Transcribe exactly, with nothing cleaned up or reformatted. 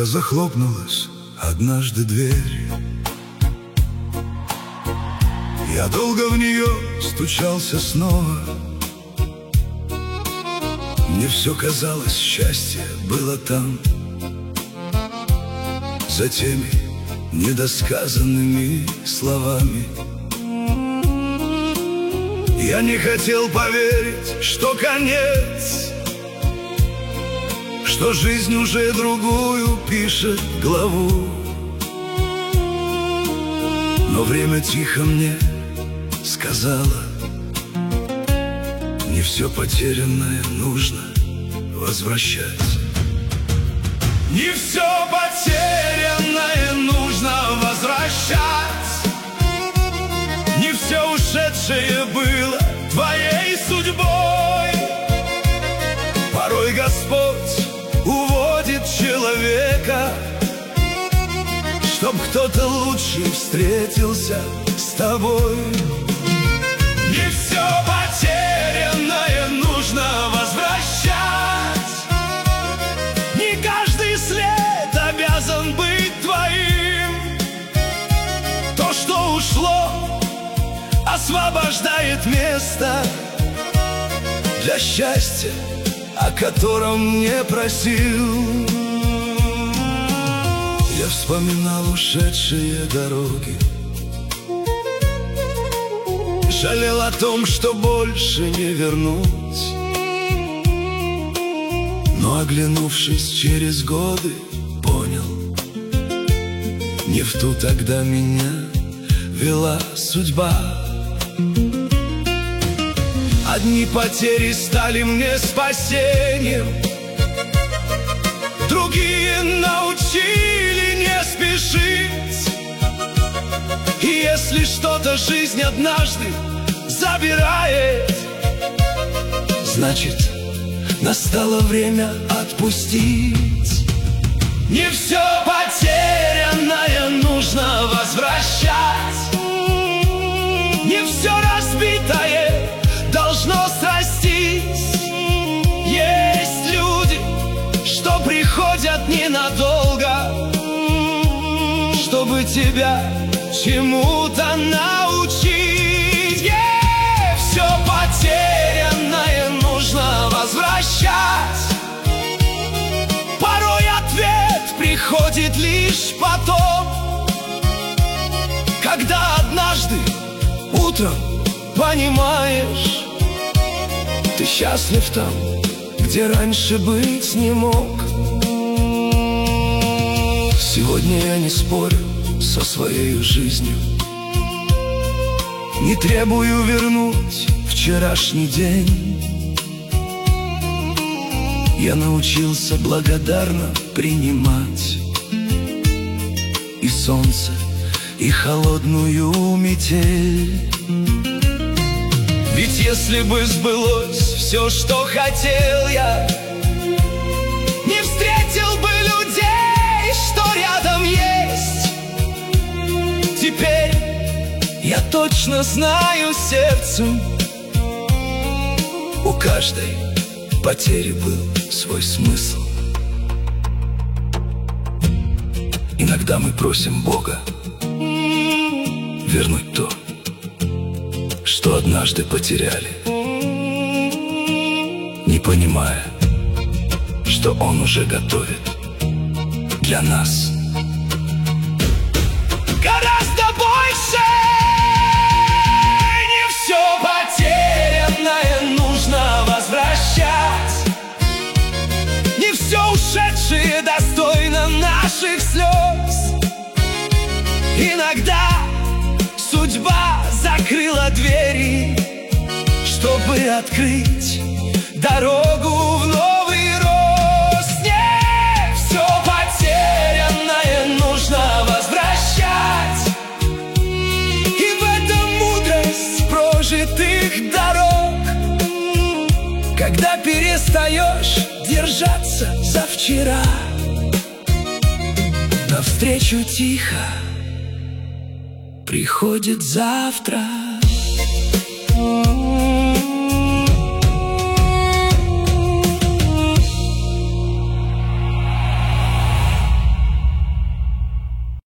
Когда захлопнулась однажды дверь, я долго в нее стучался снова. Мне все казалось, счастье было там, за теми недосказанными словами. Я не хотел поверить, что конец, что жизнь уже другую пишет главу. Но время тихо мне сказала: не все потерянное нужно возвращать. Не все потерянное нужно возвращать. Не все ушедшее было твоей судьбой. Порой Господь уводит человека, чтоб кто-то лучше встретился с тобой. Не все потерянное нужно возвращать. Не каждый след обязан быть твоим. То, что ушло, освобождает место для счастья, о котором не просил. Я вспоминал ушедшие дороги, жалел о том, что больше не вернуть. Но, оглянувшись через годы, понял: не в ту тогда меня вела судьба. Одни потери стали мне спасением, другие научили не спешить. И если что-то жизнь однажды забирает, значит, настало время отпустить. Не все потерянное нужно возвращать. Не все разбитое должно срастись. Есть люди, что приходят ненадолго, чтобы тебя чему-то научить. Yeah! Все потерянное нужно возвращать. Порой ответ приходит лишь потом, когда однажды утром понимаешь, ты счастлив там, где раньше быть не мог. Сегодня я не спорю со своей жизнью, не требую вернуть вчерашний день. Я научился благодарно принимать и солнце, и холодную метель. Ведь если бы сбылось все, что хотел я, не встретил бы людей, что рядом есть. Теперь я точно знаю сердцем, у каждой потери был свой смысл. Иногда мы просим Бога вернуть то, что однажды потеряли, не понимая, что Он уже готовит для нас гораздо больше. Не все потерянное нужно возвращать. Не все ушедшее достойно наших слез. Иногда судьба закрыла двери, чтобы открыть дорогу в новый рост. Не все потерянное нужно возвращать. И в этом мудрость прожитых дорог, когда перестаешь держаться за вчера, навстречу тихо приходит завтра.